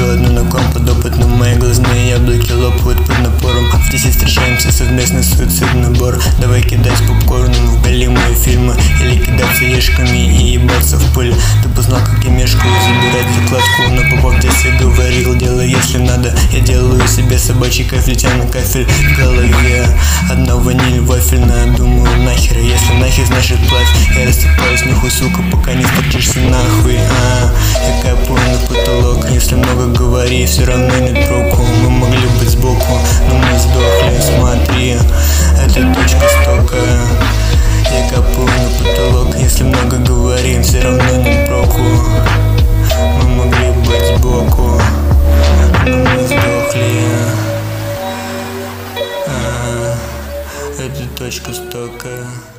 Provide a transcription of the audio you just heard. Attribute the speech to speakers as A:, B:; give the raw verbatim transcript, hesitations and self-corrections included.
A: еще одну на ком подопытным. Мои глазные яблоки лопают под напором. В тесе встречаемся, совместный суицидный набор. Давай кидать попкорном в голимые фильмы, или кидаться ешками и ебаться в пыль. Ты познал, как я мешкаю, забирать закладку. Но Попов в детстве говорил: делай, если надо. Я делаю себе собачий кайф, летя на кафель. В голове одна ваниль вафельная. Думаю, нахер, если нахер, значит плавь. Я рассыпаюсь нахуй, сука, пока не сторчишься нахуй. а, Я капаю на потолок. Если много говори, все равно нет проку. Мы могли быть сбоку, но мы сдохли. Смотри, это точка стока. Я капаю на потолок. Если много говорим, все равно нет проку. Мы могли быть сбоку, но мы сдохли. а, Это точка стока.